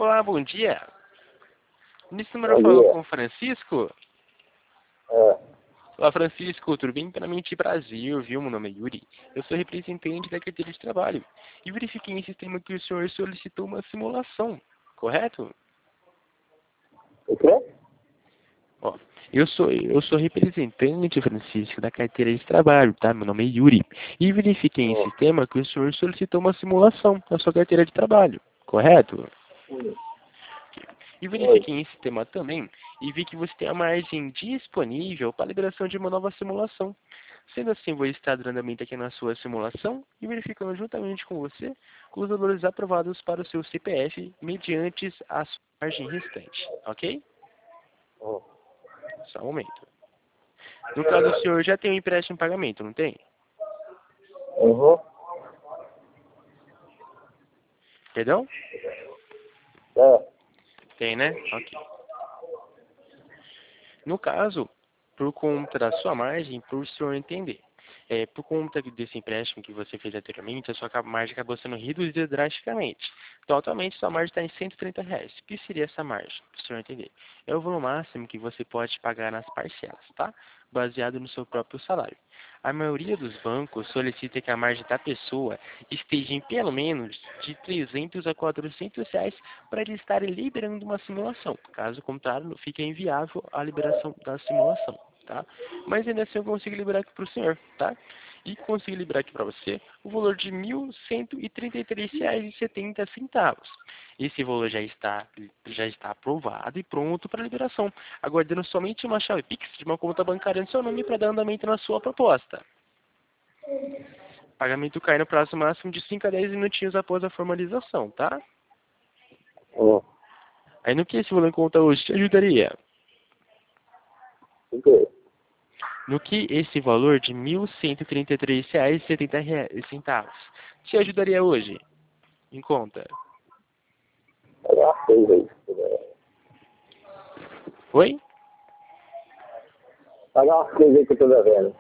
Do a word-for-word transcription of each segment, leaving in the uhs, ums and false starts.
Olá, bom dia. Nesse número eu Bom falo dia. com o Francisco. É, Olá, Francisco, tudo bem? Plenamente Brasil, viu? Meu nome é Yuri. Eu sou representante da carteira de trabalho. E verifiquei em sistema que o senhor solicitou uma simulação, correto? o quê? Ó, eu sou, eu sou representante, Francisco, da carteira de trabalho, tá? Meu nome é Yuri. E verifiquei em Hum, sistema que o senhor solicitou uma simulação na sua carteira de trabalho, correto? hum. E Oi. verifiquei em sistema também e vi que você tem a margem disponível para a liberação de uma nova simulação. Sendo assim, vou estar dando andamento aqui na sua simulação e verificando juntamente com você com os valores aprovados para o seu C P F mediante a sua margem restante, ok? Hum. Só um momento. No caso, o senhor já tem um empréstimo em pagamento, não tem? Uhum. Perdão? É. Tem, né? Ok. No caso, por conta da sua margem, para o senhor entender, é, por conta desse empréstimo que você fez anteriormente, a sua margem acabou sendo reduzida drasticamente. Então, atualmente, sua margem está em cento e trinta reais. O que seria essa margem? Para o senhor entender. É o valor máximo que você pode pagar nas parcelas, tá? Baseado no seu próprio salário. A maioria dos bancos solicita que a margem da pessoa esteja em pelo menos de trezentos a quatrocentos reais para eles estarem liberando uma simulação. Caso contrário, fica inviável a liberação da simulação, tá? Mas ainda assim eu consigo liberar aqui para o senhor, tá? E consigo liberar aqui para você o valor de mil cento e trinta e três reais e setenta centavos. Esse valor já está, já está aprovado e pronto para liberação, aguardando somente uma chave Pix de uma conta bancária no seu nome para dar andamento na sua proposta. Pagamento cai no prazo máximo de cinco a dez minutinhos após a formalização, tá? Hum. Aí no que esse valor em conta hoje te ajudaria? O quê? No que esse valor de mil cento e trinta e três reais e setenta centavos te ajudaria hoje em conta? Pagar as coisas aí. se puder. Oi? Pagar umas coisas aí que eu tô devendo.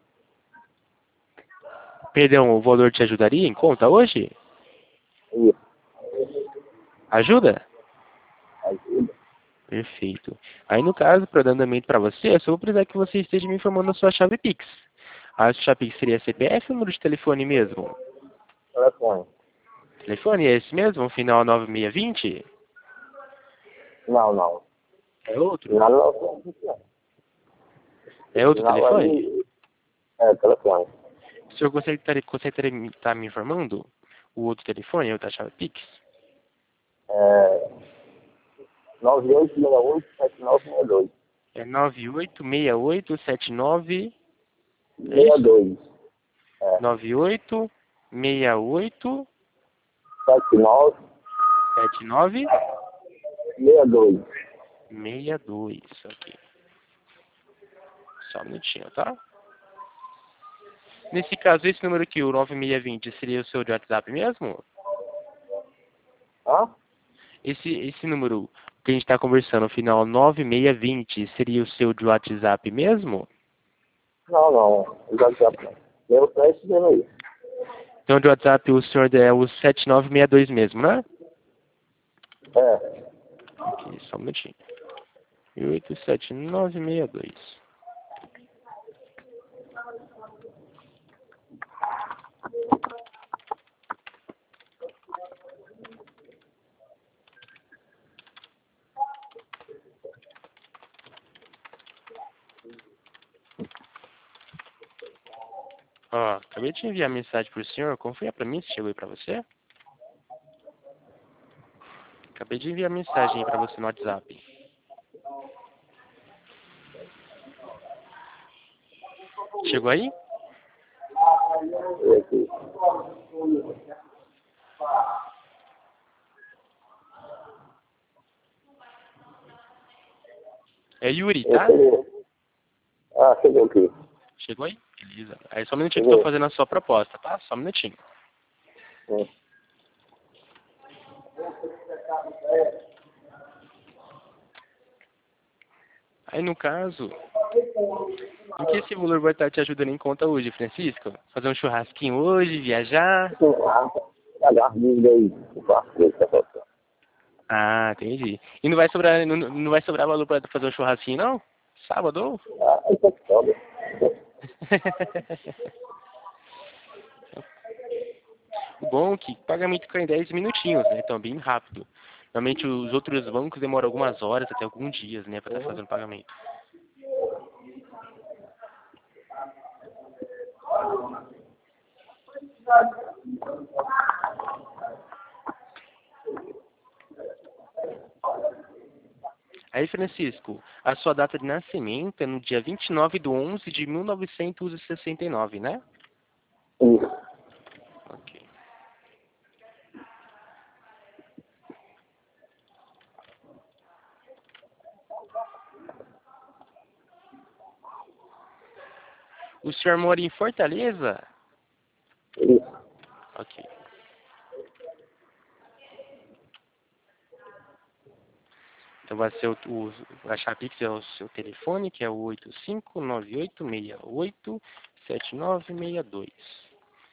Perdão, o valor te ajudaria em conta hoje? Isso. Ajuda? Ajuda. Perfeito. Aí no caso, para dar andamento para você, eu só vou precisar que você esteja me informando a sua chave Pix. A chave Pix seria C P F ou número de telefone mesmo? Telefone. Telefone é esse mesmo, final nove seis dois zero? Não, não. É outro? Final não. Não. É outro Final telefone? aí. É, telefone. O senhor consegue estar consegue estar me informando o outro telefone, a outra chave Pix? É. nove oito seis oito sete nove seis dois. É nove oito seis oito sete nove, é seis isso? dois. É. nove oito seis oito sete nove sete nove seis dois. seis dois. Ok. Só um minutinho, tá? Nesse caso, esse número aqui, o nove seis dois zero, seria o seu de WhatsApp mesmo? Hã? Esse, esse número que a gente está conversando, o final nove seis dois zero, seria o seu de WhatsApp mesmo? Não, não. WhatsApp não. Meu teste deu aí. Então, de WhatsApp, o senhor é o sete nove seis dois mesmo, né? É. Ok, só um minutinho. oito sete nove seis dois. Ó, acabei de enviar mensagem pro senhor. Confia pra mim se chegou aí pra você. Acabei de enviar mensagem aí pra você no WhatsApp. Chegou aí? E aqui. É Yuri, Eu tá? cheguei. Ah, chegou aqui. Chegou aí? Beleza. Aí só um minutinho que eu tô Chegou. fazendo a sua proposta, tá? Só um minutinho. Hum. Aí no caso, em que esse valor vai estar te ajudando em conta hoje, Francisco? Fazer um churrasquinho hoje, viajar? Pagar as dívidas aí. Eu faço isso, tá faltando. Ah, entendi. E não vai sobrar, não, não vai sobrar valor pra fazer um churrasquinho, não? Sábado? Ah, isso é foda. O bom é que o pagamento cai em dez minutinhos, né? Então, bem rápido. Normalmente, os outros bancos demoram algumas horas, até alguns dias, né? Pra estar Uhum. fazendo pagamento. Aí, Francisco, a sua data de nascimento é no dia vinte e nove de onze de mil novecentos e sessenta e nove, né? Isso. Ok. O senhor mora em Fortaleza? Isso. Ok. Então vai ser o, o a chave Pix é o seu telefone, que é o oito cinco nove oito seis oito sete nove seis dois.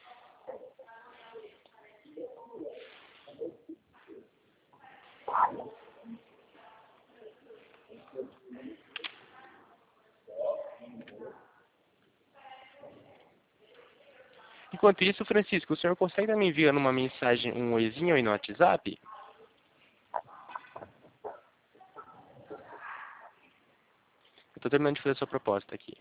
Enquanto isso, Francisco, o senhor consegue estar me enviando uma mensagem, um oizinho aí no WhatsApp? Eu estou terminando de fazer a sua proposta aqui.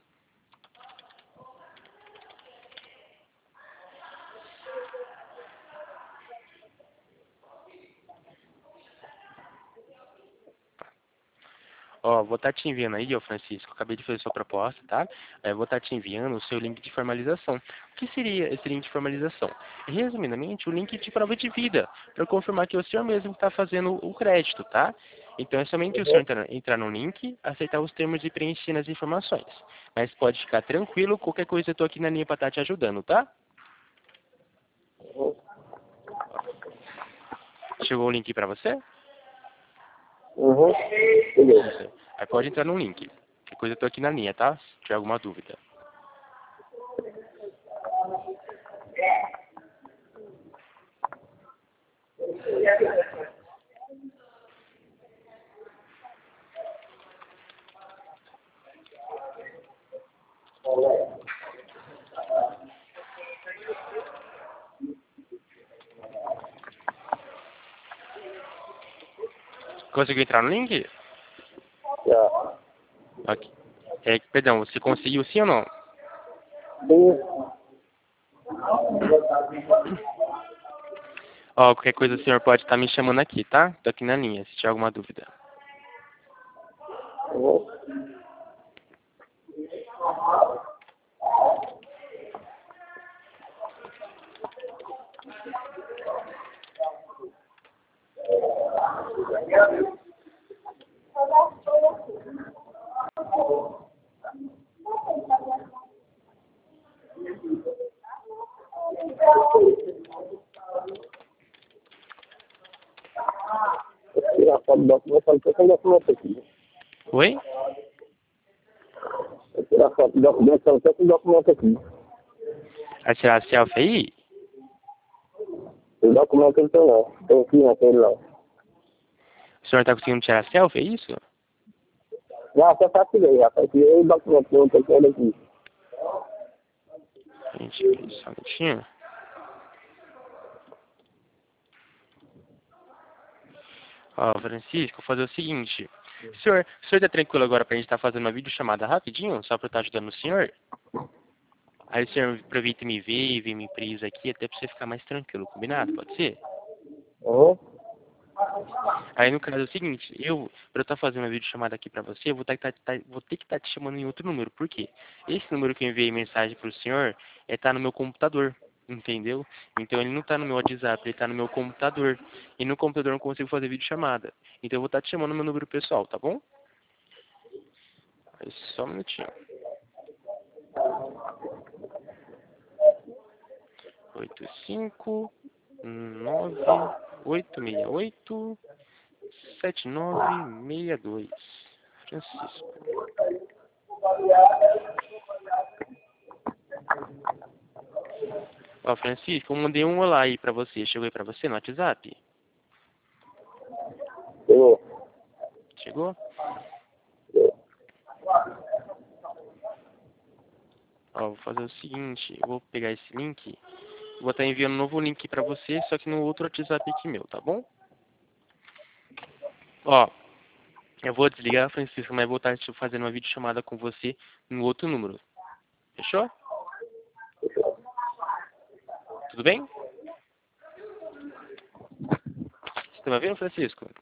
Ó, vou estar te enviando aí, ó, Francisco, acabei de fazer a sua proposta, tá? É, vou estar te enviando o seu link de formalização. O que seria esse link de formalização? Resumidamente, o link de prova de vida, para confirmar que é o senhor mesmo que está fazendo o crédito, tá? Então é somente o senhor Uhum. entrar, entrar no link, aceitar os termos e preencher as informações. Mas pode ficar tranquilo, qualquer coisa eu estou aqui na linha para estar te ajudando, tá? Uhum. Chegou o link para você? Uhum. Beleza. Isso. Aí pode entrar no link. Qualquer coisa eu estou aqui na linha, tá? Se tiver alguma dúvida. Conseguiu entrar no link? Já. Ok. É, perdão, você conseguiu sim ou não? Sim. Ó, qualquer coisa o senhor pode estar me chamando aqui, tá? Tô aqui na linha, se tiver alguma dúvida. Uhum. Vou tirar foto do documento, só não tô com o documento aqui. Oi? Vou tirar foto do documento, só não tô com o documento aqui. Vai tirar a selfie aí? O documento não tem não. Tem aqui naquele lá. O senhor tá conseguindo tirar a selfie, é isso? Já, só tá tirei, rapaz. Tirei o documento que eu tô com ele aqui. Gente, só um minutinho. Ó, Francisco, vou fazer o seguinte. O senhor, o senhor tá tranquilo agora pra gente estar fazendo uma videochamada rapidinho, só pra eu estar ajudando o senhor? Aí o senhor aproveita e me vê e vê minha empresa aqui, até pra você ficar mais tranquilo, combinado? Pode ser? Uhum. Aí no caso é o seguinte, eu, pra eu estar fazendo uma videochamada aqui pra você, eu vou, tá, tá, tá, vou ter que estar te chamando em outro número. Por quê? Esse número que eu enviei mensagem pro senhor é tá no meu computador, entendeu? Então ele não tá no meu WhatsApp, ele tá no meu computador. E no computador eu não consigo fazer videochamada. Então eu vou estar te chamando no meu número pessoal, tá bom? Aí só um minutinho. oito cinco nove oito seis oito sete nove seis dois. Francisco. Ó, Francisco, eu mandei um olá aí pra você. Chegou aí pra você no WhatsApp? Chegou? Ó, vou fazer o seguinte, eu vou pegar esse link, vou estar enviando um novo link para você, só que no outro WhatsApp aqui meu, tá bom? Ó, eu vou desligar, Francisco, mas vou estar fazendo uma videochamada com você no outro número. Fechou? Tudo bem? Você tá me ouvindo, Francisco?